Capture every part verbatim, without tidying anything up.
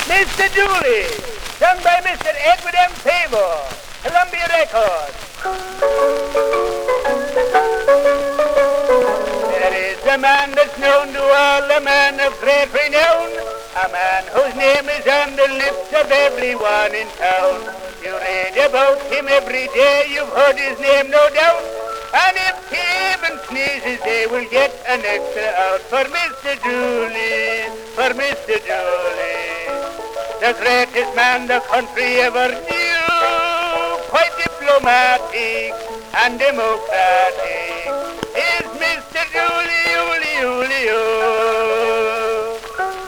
Mister Dooley, sung by Mister Edward M. Favor, Columbia Records. There is a man that's known to all, a man of great renown, a man whose name is on the lips of everyone in town. You read about him every day, you've heard his name, no doubt. And if he even sneezes, they will get an extra out for Mister Dooley, for Mister Dooley. The greatest man the country ever knew, quite diplomatic and democratic, is Mister Dooley, Dooley, Dooley, oh.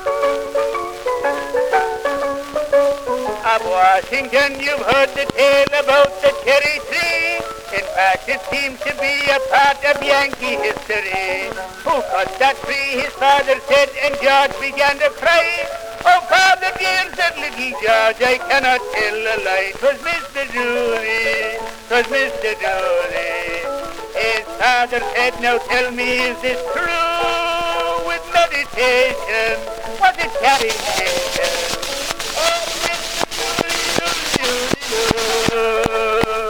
Of Washington you've heard the tale about the cherry tree. In fact, it seems to be a part of Yankee history. Who cut that tree, his father said, and George began to cry. Oh, Father dear, said little George, I cannot tell a lie. 'Twas Mister Dooley, 'twas Mister Dooley. His father said, now tell me, is this true? With meditation, was it Carrington? Oh, Mister Dooley, Dooley, Dooley.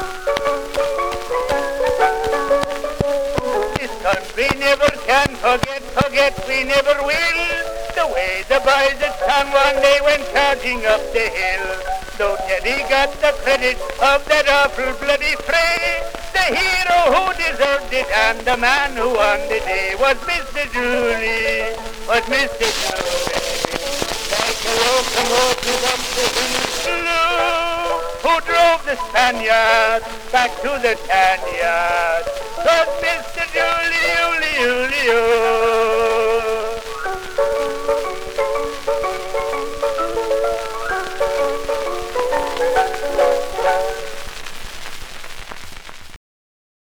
This country never can forget, forget we never will. The way the boys at San Juan, they went charging up the hill. Though Teddy got the credit of that awful bloody fray, the hero who deserved it and the man who won the day was Mister Dooley, was Mister Dooley. Like a locomotive up the hill blue, who drove the Spaniards back to the tan yard, was Mister Dooley, Dooley, Dooley, oh.